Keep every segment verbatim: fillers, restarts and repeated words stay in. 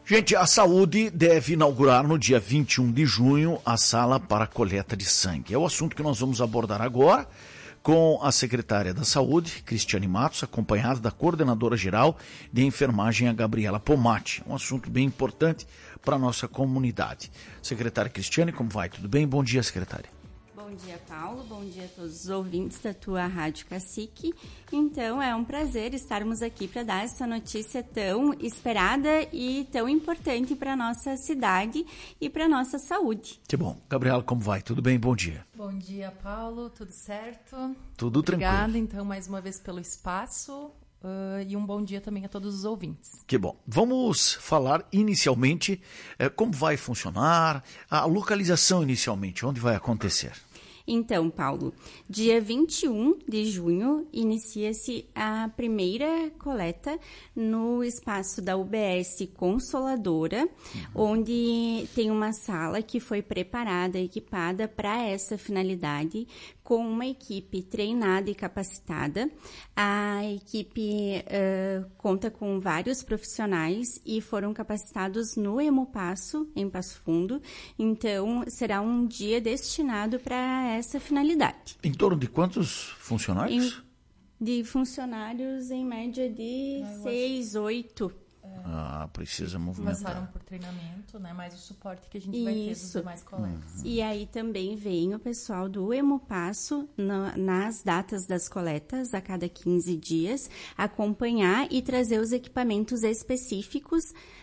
Gente, a saúde deve inaugurar no dia vinte e um de junho a sala para coleta de sangue. É o assunto que nós vamos abordar agora com a secretária da Saúde, Cristiane Matos, acompanhada da coordenadora geral de enfermagem, a Gabriela Pomati. Um assunto bem importante para a nossa comunidade. Secretária Cristiane, como vai? Tudo bem? Bom dia, secretária. Bom dia, Paulo. Bom dia a todos os ouvintes da tua Rádio Cacique. Então, é um prazer estarmos aqui para dar essa notícia tão esperada e tão importante para a nossa cidade e para a nossa saúde. Que bom. Gabriela, como vai? Tudo bem? Bom dia. Bom dia, Paulo. Tudo certo? Tudo tranquilo. Obrigada, então, mais uma vez pelo espaço. Uh, e um bom dia também a todos os ouvintes. Que bom. Vamos falar inicialmente eh, como vai funcionar, a localização inicialmente, onde vai acontecer. Então, Paulo, dia vinte e um de junho inicia-se a primeira coleta no espaço da U B S Consoladora, uhum. onde tem uma sala que foi preparada, equipada para essa finalidade, com uma equipe treinada e capacitada. A equipe uh, conta com vários profissionais e foram capacitados no Hemopasso, em Passo Fundo. Então, será um dia destinado para essa finalidade. Em torno de quantos funcionários? Em, de funcionários, em média de ah, seis, oito. Ah, precisa movimentar. Passaram por treinamento, né? Mais o suporte que a gente Isso. vai ter dos demais colegas. Uhum. E aí também vem o pessoal do Hemopasso na, nas datas das coletas, a cada quinze dias, acompanhar e trazer os equipamentos específicos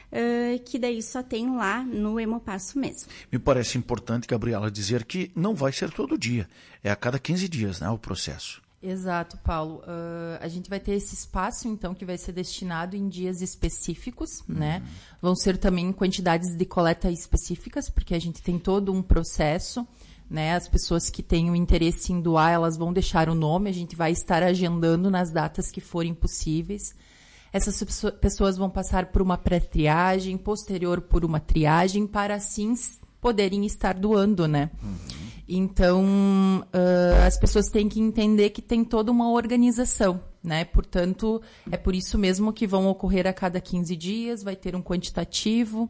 uh, que daí só tem lá no Hemopasso mesmo. Me parece importante, Gabriela, dizer que não vai ser todo dia, é a cada quinze dias, né, o processo. Exato, Paulo. Uh, a gente vai ter esse espaço, então, que vai ser destinado em dias específicos, uhum. né? Vão ser também quantidades de coleta específicas, porque a gente tem todo um processo, né? As pessoas que têm o interesse em doar, elas vão deixar o nome, a gente vai estar agendando nas datas que forem possíveis. Essas pessoas vão passar por uma pré-triagem, posterior por uma triagem, para assim poderem estar doando, né? Uhum. Então, uh, as pessoas têm que entender que tem toda uma organização, né? Portanto, é por isso mesmo que vão ocorrer a cada quinze dias, vai ter um quantitativo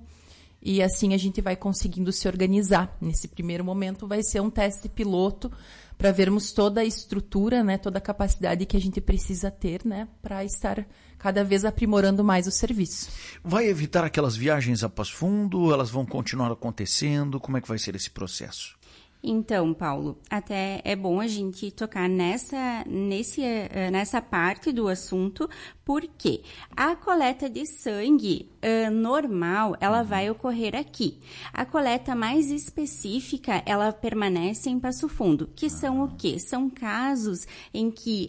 e assim a gente vai conseguindo se organizar. Nesse primeiro momento vai ser um teste piloto para vermos toda a estrutura, né? Toda a capacidade que a gente precisa ter, né? Para estar cada vez aprimorando mais o serviço. Vai evitar aquelas viagens a Passo Fundo? Elas vão continuar acontecendo? Como é que vai ser esse processo? Então, Paulo, até é bom a gente tocar nessa, nesse, nessa parte do assunto, porque a coleta de sangue uh, normal, ela vai ocorrer aqui. A coleta mais específica, ela permanece em Passo Fundo, que são o quê? São casos em que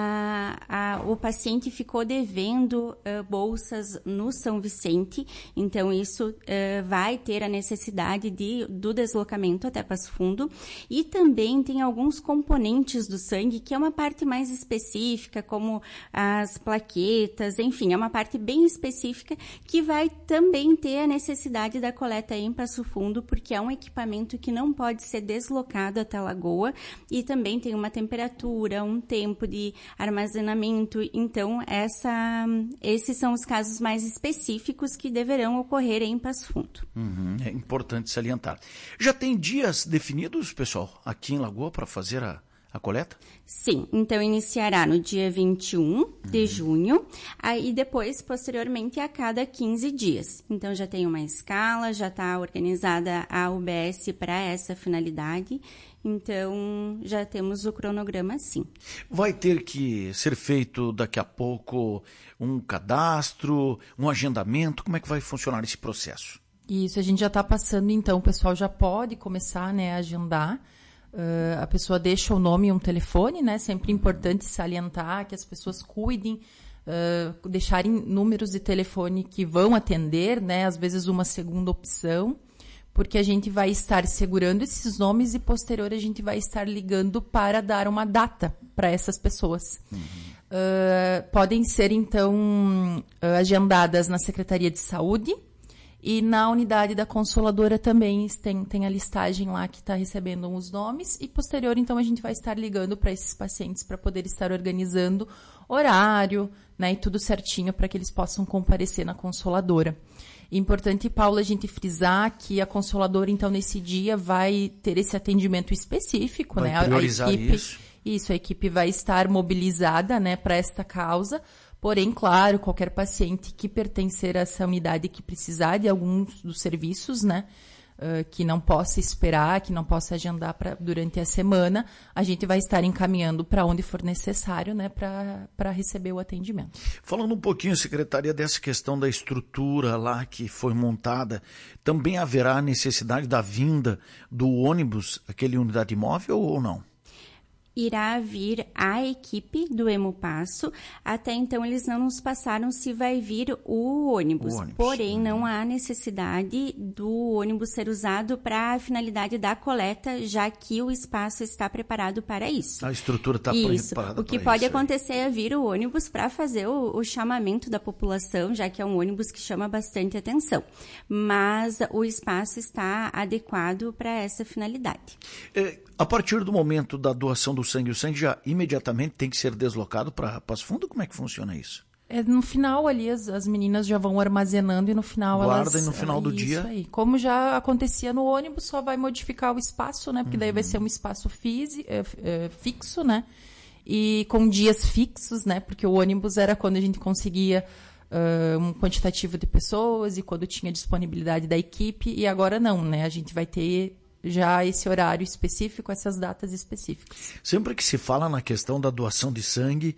a, a, o paciente ficou devendo uh, bolsas no São Vicente, então isso uh, vai ter a necessidade de, do deslocamento até Passo Fundo. E também tem alguns componentes do sangue, que é uma parte mais específica, como as plaquetas, enfim, é uma parte bem específica que vai também ter a necessidade da coleta em Passo Fundo, porque é um equipamento que não pode ser deslocado até a Lagoa e também tem uma temperatura, um tempo de armazenamento. Então, essa, esses são os casos mais específicos que deverão ocorrer em Passo Fundo. Uhum, é importante salientar. Já tem dias definidos, pessoal, aqui em Lagoa para fazer a, a coleta? Sim, então iniciará no dia vinte e um de junho, aí depois, posteriormente, a cada quinze dias. Então já tem uma escala, já está organizada a U B S para essa finalidade, então já temos o cronograma sim. Vai ter que ser feito daqui a pouco um cadastro, um agendamento, como é que vai funcionar esse processo? Isso, a gente já está passando, então, o pessoal já pode começar, né, a agendar. Uh, a pessoa deixa o nome e um telefone, né? Sempre importante salientar que as pessoas cuidem, uh, deixarem números de telefone que vão atender, né? Às vezes uma segunda opção, porque a gente vai estar segurando esses nomes e posterior a gente vai estar ligando para dar uma data para essas pessoas. Uhum. Uh, podem ser, então, uh, agendadas na Secretaria de Saúde, e na unidade da Consoladora também tem, tem a listagem lá que está recebendo os nomes. E posterior, então, a gente vai estar ligando para esses pacientes para poder estar organizando horário, né, e tudo certinho para que eles possam comparecer na Consoladora. Importante, Paula, a gente frisar que a Consoladora, então, nesse dia vai ter esse atendimento específico, vai né? priorizar a equipe, isso. Isso, a equipe vai estar mobilizada, né, para esta causa. Porém, claro, qualquer paciente que pertencer a essa unidade que precisar de alguns dos serviços, né, uh, que não possa esperar, que não possa agendar pra, durante a semana, a gente vai estar encaminhando para onde for necessário, né, para receber o atendimento. Falando um pouquinho, secretária, dessa questão da estrutura lá que foi montada, também haverá necessidade da vinda do ônibus, aquele unidade móvel, ou não? Irá vir a equipe do Hemopasso. Até então, eles não nos passaram se vai vir o ônibus. O ônibus. Porém, não há necessidade do ônibus ser usado para a finalidade da coleta, já que o espaço está preparado para isso. A estrutura está preparada. O que pode acontecer é vir o ônibus para fazer o, o chamamento da população, já que é um ônibus que chama bastante atenção. Mas o espaço está adequado para essa finalidade. É, a partir do momento da doação do sangue, o sangue já imediatamente tem que ser deslocado para Passo Fundo? Como é que funciona isso? É, no final ali as, as meninas já vão armazenando e no final Guarda elas... Guarda e no final do isso dia... Aí. Como já acontecia no ônibus, só vai modificar o espaço, né? Porque uhum. daí vai ser um espaço fisi, é, é, fixo, né? E com dias fixos, né? Porque o ônibus era quando a gente conseguia uh, um quantitativo de pessoas e quando tinha disponibilidade da equipe. E agora não, né? A gente vai ter... já esse horário específico, essas datas específicas. Sempre que se fala na questão da doação de sangue,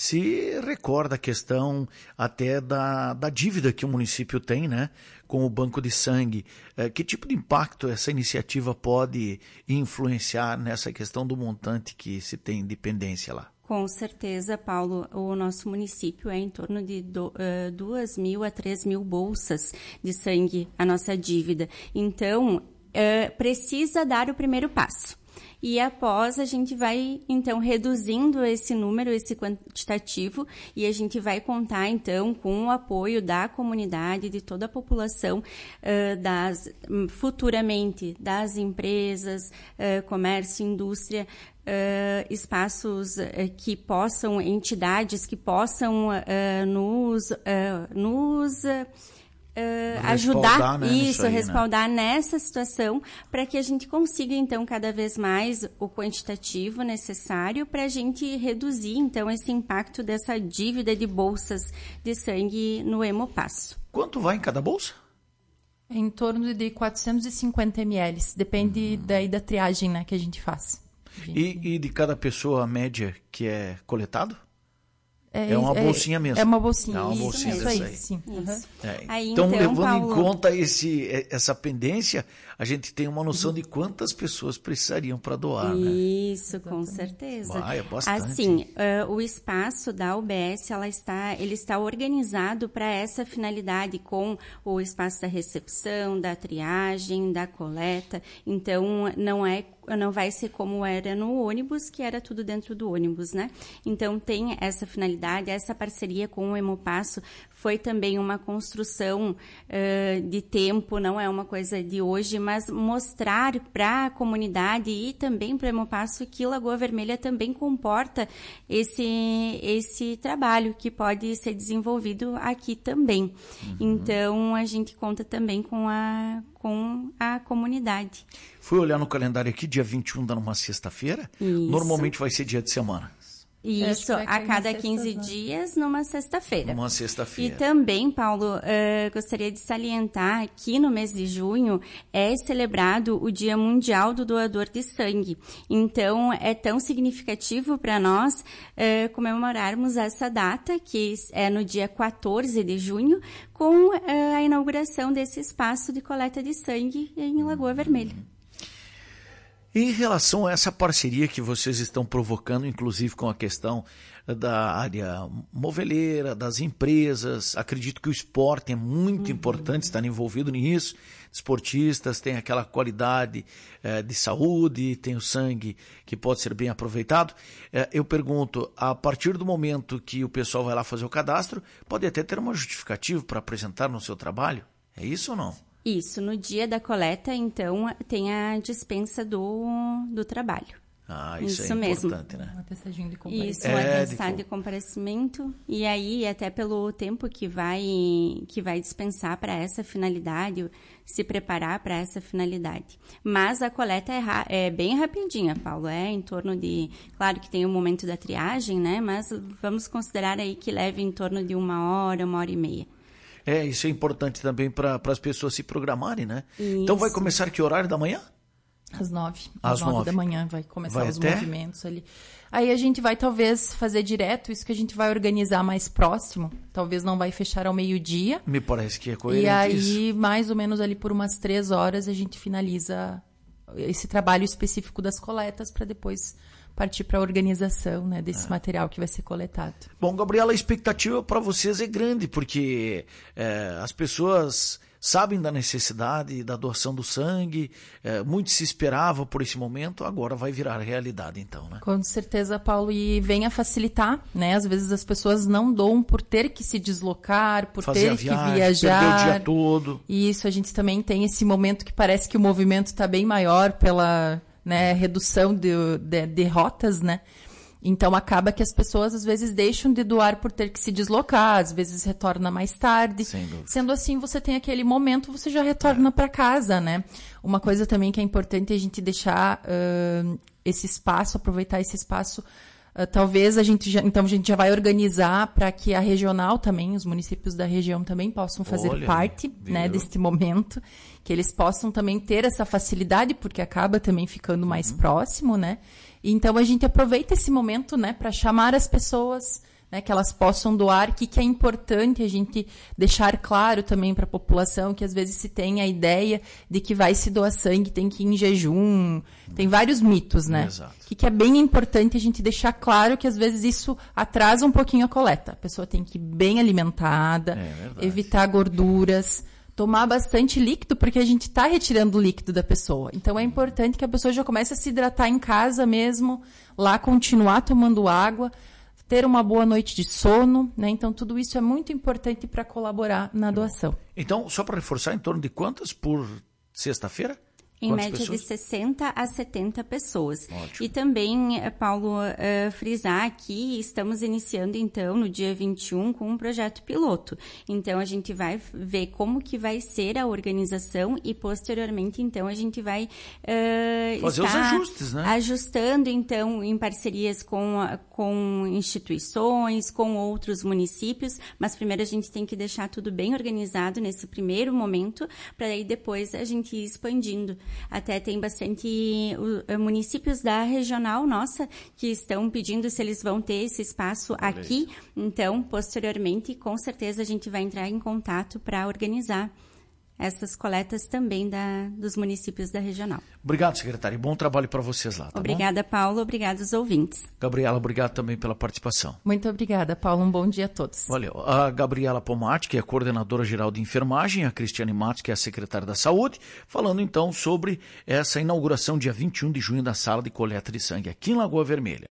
se recorda a questão até da, da dívida que o município tem, né, com o banco de sangue. É, que tipo de impacto essa iniciativa pode influenciar nessa questão do montante que se tem de pendência lá? Com certeza, Paulo, o nosso município é em torno de duas mil a três mil bolsas de sangue, a nossa dívida. Então, Uh, precisa dar o primeiro passo. E após a gente vai, então, reduzindo esse número, esse quantitativo, e a gente vai contar, então, com o apoio da comunidade, de toda a população, uh, das, futuramente, das empresas, uh, comércio, indústria, uh, espaços uh, que possam, entidades que possam uh, nos... Uh, nos uh, Uh, ajudar né, isso, aí, respaldar né? nessa situação para que a gente consiga, então, cada vez mais o quantitativo necessário para a gente reduzir, então, esse impacto dessa dívida de bolsas de sangue no Hemopasso. Quanto vai em cada bolsa? Em torno de quatrocentos e cinquenta mililitros, depende hum. daí da triagem, né, que a gente faz. A gente... E, e de cada pessoa, a média que é coletado? É, é uma bolsinha mesmo. É uma bolsinha. É uma isso, bolsinha isso dessa aí. aí. Sim. Isso. É. Aí, então, então, levando Paulo... em conta esse, essa pendência, a gente tem uma noção de quantas pessoas precisariam para doar, né? Isso, com certeza. Vai, é bastante. Assim, uh, o espaço da U B S, ela está, ele está organizado para essa finalidade, com o espaço da recepção, da triagem, da coleta. Então, não é não vai ser como era no ônibus, que era tudo dentro do ônibus, né? Então, tem essa finalidade, essa parceria com o Hemopasso foi também uma construção uh, de tempo, não é uma coisa de hoje, mas mostrar para a comunidade e também para o Hemopasso que Lagoa Vermelha também comporta esse, esse trabalho que pode ser desenvolvido aqui também. Uhum. Então, a gente conta também com a, com a comunidade. Fui olhar no calendário aqui, dia vinte e um dá numa sexta-feira. Normalmente vai ser dia de semana. Isso, a cada quinze dias, numa sexta-feira. Numa sexta-feira. E também, Paulo, uh, gostaria de salientar que no mês de junho é celebrado o Dia Mundial do Doador de Sangue. Então, é tão significativo para nós uh, comemorarmos essa data, que é no dia quatorze de junho, com uh, a inauguração desse espaço de coleta de sangue em Lagoa Vermelha. Em relação a essa parceria que vocês estão provocando, inclusive com a questão da área moveleira, das empresas, acredito que o esporte é muito uhum. importante estar envolvido nisso. Esportistas têm aquela qualidade eh, de saúde, tem o sangue que pode ser bem aproveitado. Eh, eu pergunto, a partir do momento que o pessoal vai lá fazer o cadastro, pode até ter uma justificativa para apresentar no seu trabalho? É isso ou não? Isso, no dia da coleta, então, tem a dispensa do, do trabalho. Ah, isso, isso é mesmo. importante, né? Um atestadinho de comparecimento. Isso, um É, atestado de... de comparecimento. E aí, até pelo tempo que vai, que vai dispensar para essa finalidade, se preparar para essa finalidade. Mas a coleta é, ra- é bem rapidinha, Paulo. É em torno de... Claro que tem o momento da triagem, né? Mas vamos considerar aí que leve em torno de uma hora, uma hora e meia. É, isso é importante também para as pessoas se programarem, né? Isso. Então vai começar que horário da manhã? Às nove. Às Às nove, nove da manhã vai começar vai os até? movimentos ali. Aí a gente vai talvez fazer direto, isso que a gente vai organizar mais próximo. Talvez não vai fechar ao meio-dia. Me parece que é coerente E aí, isso. mais ou menos ali por umas três horas, a gente finaliza esse trabalho específico das coletas para depois partir para a organização, né, desse é. material que vai ser coletado. Bom, Gabriela, a expectativa para vocês é grande, porque é, as pessoas sabem da necessidade da doação do sangue, é, muito se esperava por esse momento, agora vai virar realidade então, né? Com certeza, Paulo, e vem a facilitar, né? Às vezes as pessoas não doam por ter que se deslocar, por Fazer ter viagem, que viajar. Perder o dia todo. E isso, a gente também tem esse momento que parece que o movimento está bem maior pela, né, redução de, de, de rotas, né? Então, acaba que as pessoas, às vezes, deixam de doar por ter que se deslocar, às vezes retorna mais tarde. Sendo assim, você tem aquele momento, você já retorna é. para casa, né? Uma coisa também que é importante é a gente deixar uh, esse espaço, aproveitar esse espaço. Uh, talvez a gente já, então, a gente já vai organizar para que a regional também, os municípios da região também possam fazer Olha, parte, né, deste momento, que eles possam também ter essa facilidade, porque acaba também ficando mais uhum. próximo, né? Então, a gente aproveita esse momento, né, para chamar as pessoas, né, que elas possam doar, o que, que é importante a gente deixar claro também para a população, que às vezes se tem a ideia de que vai se doar sangue, tem que ir em jejum, tem vários mitos, né? Exato. O que, que é bem importante a gente deixar claro que às vezes isso atrasa um pouquinho a coleta. A pessoa tem que ir bem alimentada, é evitar gorduras, tomar bastante líquido, porque a gente está retirando o líquido da pessoa. Então, é importante que a pessoa já comece a se hidratar em casa mesmo, lá continuar tomando água, ter uma boa noite de sono, né? Então, tudo isso é muito importante para colaborar na doação. Então, só para reforçar, em torno de quantas por sexta-feira? Em Quantas média pessoas? de sessenta a setenta pessoas. Ótimo. E também, Paulo, uh, frisar que estamos iniciando, então, no dia vinte e um, com um projeto piloto. Então, a gente vai ver como que vai ser a organização e, posteriormente, então, a gente vai uh, fazer os ajustes, né? Ajustando, então, em parcerias com, com instituições, com outros municípios. Mas, primeiro, a gente tem que deixar tudo bem organizado nesse primeiro momento, para aí depois a gente ir expandindo. Até tem bastante uh, municípios da regional nossa que estão pedindo se eles vão ter esse espaço Olha aqui. Isso. Então, posteriormente, com certeza a gente vai entrar em contato para organizar essas coletas também da, dos municípios da regional. Obrigado, secretário. Bom trabalho para vocês lá. Tá obrigada, bom? Paulo. Obrigada aos ouvintes. Gabriela, obrigado também pela participação. Muito obrigada, Paulo. Um bom dia a todos. Valeu. A Gabriela Pomati, que é a coordenadora geral de enfermagem, a Cristiane Matos, que é a secretária da Saúde, falando então sobre essa inauguração dia vinte e um de junho da sala de coleta de sangue aqui em Lagoa Vermelha.